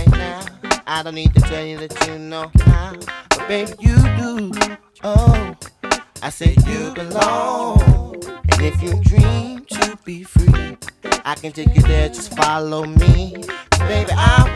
now. I don't need to tell you that you know how, but baby you do. Oh, I said you belong, and if you dream to be free, I can take you there. Just follow me, baby.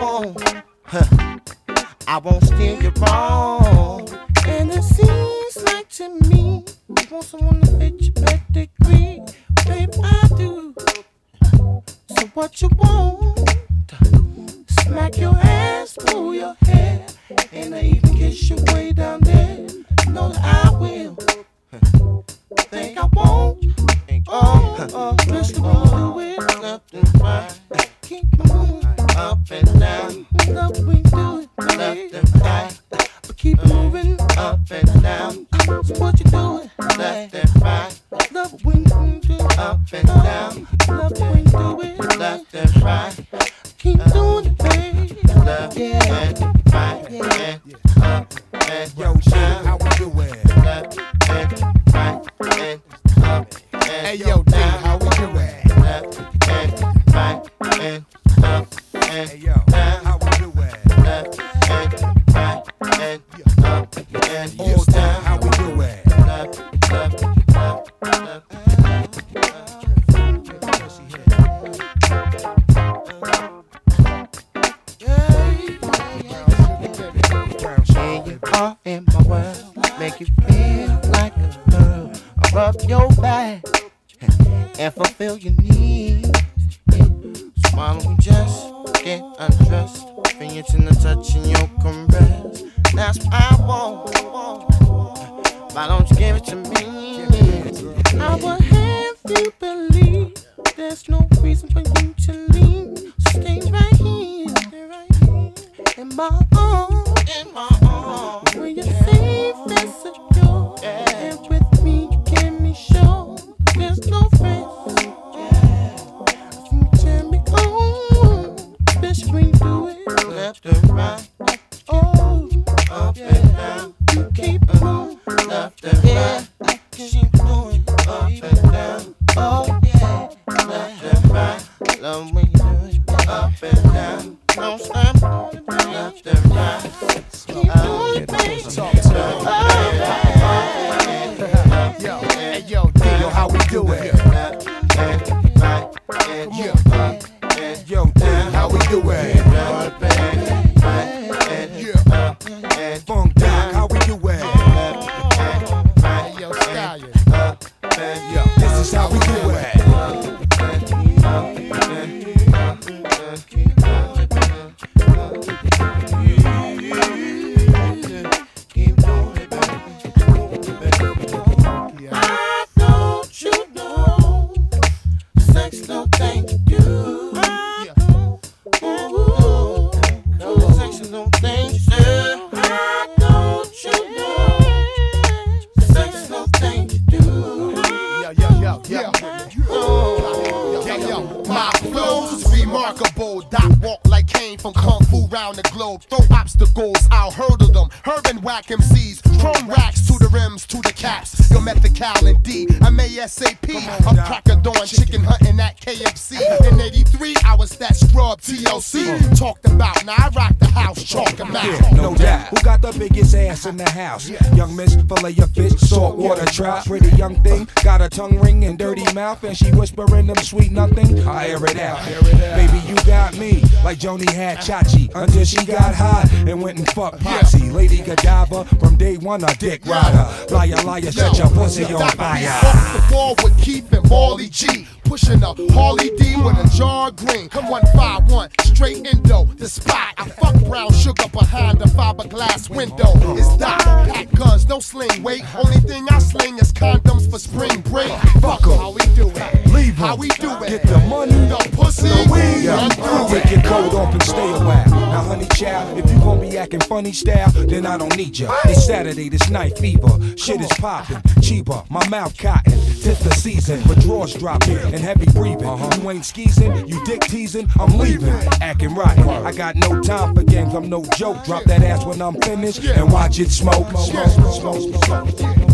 I won't steer you wrong. And it seems like to me, you want someone to fit your pedigree, baby. I do. So what you want? Smack your ass, pull your hair, and I even kiss you way down there. Know that I will. Think I won't. Especially when you do it left and right. Keep moving up and down. Love when you do it left and right. But keep moving up and down. So what you doing left and right. Love when you do it up and down. Love when you do it left and right. Keep doing it, baby. Left and right and up and down. How we doing? Left and right and up and hey, yo, D, how we doing? Left and right and up and hey, yo, down. how we doing? Left and right and up and all down. down, how we doing? Left. Here you are in my world, make you feel like a girl. I rub your back and fulfill your needs. Why don't we just get undressed? Fingers in the touch and your caress. That's what I want. Why don't you give it to me? I will have you believe there's no reason for you to leave. Stay right here, in my arms, where you're safe and secure. And with me, you give me sure there's no risk. You tell me, bitch, when you do it left and right. Oh, up and down. You keep moving left and right. Keep doing up and down. Oh yeah, left and right. Love when you do it up and down. Don't stop left and right. Keep doing it, baby. Yo, hey, yo, D, yo, how we doing? Left and right. Yo, D, how we doing? Up and right and up and Funk Doc, how we doing? right. Yo, Stallion. Up and Yo, this is how we doing. Keep doing it, baby. I don't you know, sex no thing to do. Ooh, no sex no thing to do. I don't you know, sex no thing to do. Yo, my flow's remarkable. Doc walk like Kane from Kung Fu round the globe. Throw obstacles, I'll hurdle them. Herb and whack MCs, chrome racks to the rims, to the caps. Yo, met the Cal and D. I'm ASAP. I'm crack of dawn, chicken hunting at KFC. In '83, I was that scrub TLC. Talked about, now I rock the house, chalk 'em out. Yeah, no doubt. Who got the biggest ass in the house? Young miss, fillet of fish, saltwater trout. Pretty young thing, got a tongue ring and dirty mouth, and she whispering them sweet nothing. I hear it out. Baby, you got me like Joni had Chachi until she got hot and went and fucked Potsy. Lady Godiva from day one, a dick rider. Liar, liar, set your pussy on fire. Off the wall with Keith and Marley G. Pushing a Harley D with a jar green. Come 151, straight Indo, the spot. I fuck brown sugar behind the fiberglass window. It's Doc, pack guns, no sling weight. Only thing I sling is condoms for spring break. Fuck 'em, how we do it? Leave 'em. How we do it? Get the money, the pussy, the weed. run through Take it. your coat off and stay a while. Now, honey child, if you gon' be acting funny style, then I don't need ya. It's Saturday, this night fever. Shit is poppin', cheaper, my mouth cotton. Tis the season, but drawers dropping and heavy breathing. You ain't skeezing, you dick teasing, I'm leaving. Acting rotten, I got no time for games, I'm no joke. Drop that ass when I'm finished and watch it smoke.